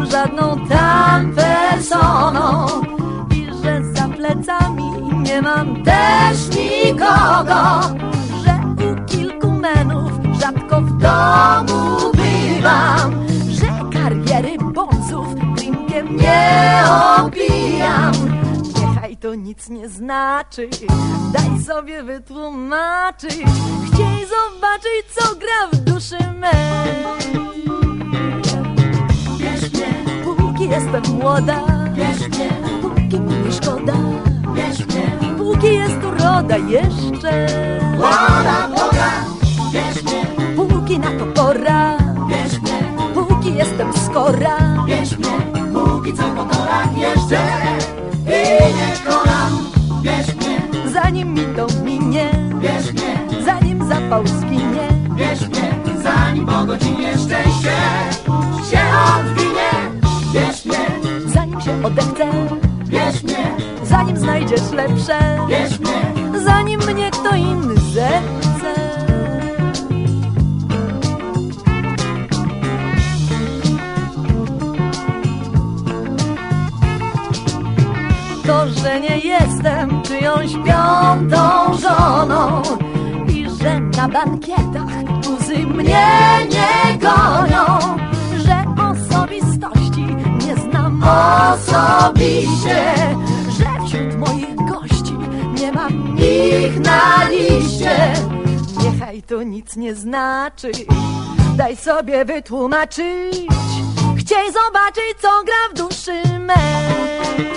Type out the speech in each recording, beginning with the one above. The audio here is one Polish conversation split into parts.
żadną tam personą i że za plecami nie mam też nikogo, że u kilku menów rzadko w domu bywam, że kariery bonzów drinkiem nie opijam. Niechaj to nic nie znaczy, daj sobie wytłumaczyć. Chciej zobaczyć, co gra w duszy mej. Bierz mnie, Póki jestem młoda, bierz mnie, póki mi nie szkoda, bierz mnie, póki jest uroda jeszcze, woda Boga. Bierz mnie, póki na to pora, bierz mnie, póki jestem skora. bierz mnie, póki co po torach jeżdżę i nie szkolam. Bierz mnie, Zanim mi to minie, bierz mnie, zanim zapał zginie, bierz mnie, zanim po godzinie szczęście się odwinie. Bierz mnie, zanim się odechcę, bierz mnie, zanim znajdziesz lepsze, bierz mnie, zanim mnie kto inny zechce. To, że nie jestem czyjąś piątą żoną i że na bankietach tuzy mnie nie gonią, że osobistości nie znam osobiście, że wśród moich gości nie mam ich na liście. Niechaj to nic nie znaczy, daj sobie wytłumaczyć. Chciej zobaczyć, co gra w duszy mej.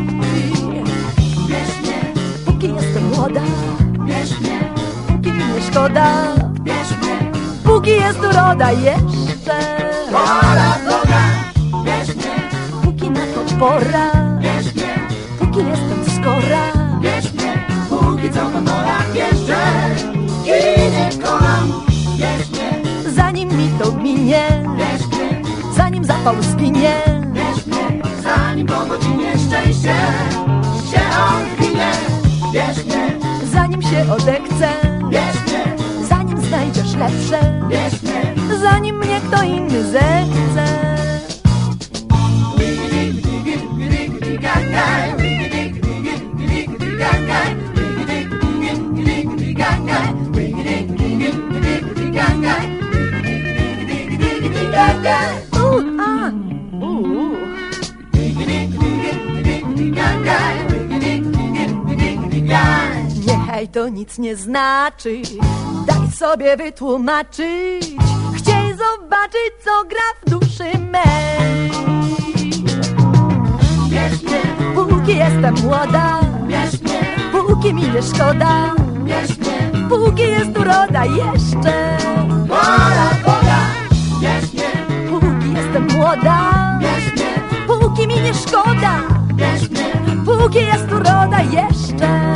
bierz mnie, Póki jestem młoda, bierz mnie, póki mi nie szkoda, bierz mnie, póki jest uroda jeszcze, woda Boga. Bierz mnie, póki na to pora, bierz mnie, póki jestem skora. bierz mnie, póki co po torach jeżdżę i nie szkolam. Bierz mnie, Zanim mi to minie, bierz mnie, zanim zapał zginie, bierz mnie, zanim po godzinie szczęście się odwinie. Bierz mnie, zanim się odechcę, bierz mnie, zanim znajdziesz lepsze, bierz mnie, zanim mnie kto inny zechce. Niechaj to nic nie znaczy, daj sobie wytłumaczyć. Chciej zobaczyć, co gra w duszy mej. bierz mnie, Póki jestem młoda, bierz mnie, póki mi nie szkoda, bierz mnie, póki jest uroda jeszcze, wola Boga. Bierz mnie, póki jestem młoda, bierz mnie, póki mi nie szkoda, bierz mnie, póki jest uroda jeszcze,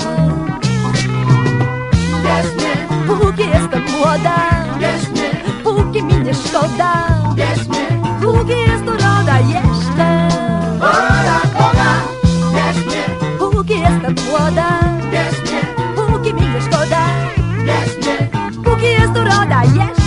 bierz mnie, póki jestem młoda, bierz mnie, póki mi nie szkoda, bierz mnie, póki jest uroda jeszcze, wola Boga. Bierz mnie, póki jestem młoda, bierz mnie, póki mi nie szkoda, bierz mnie, póki jest uroda jeszcze.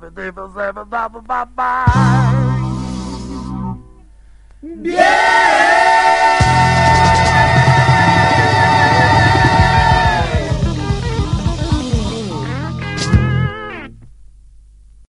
bierz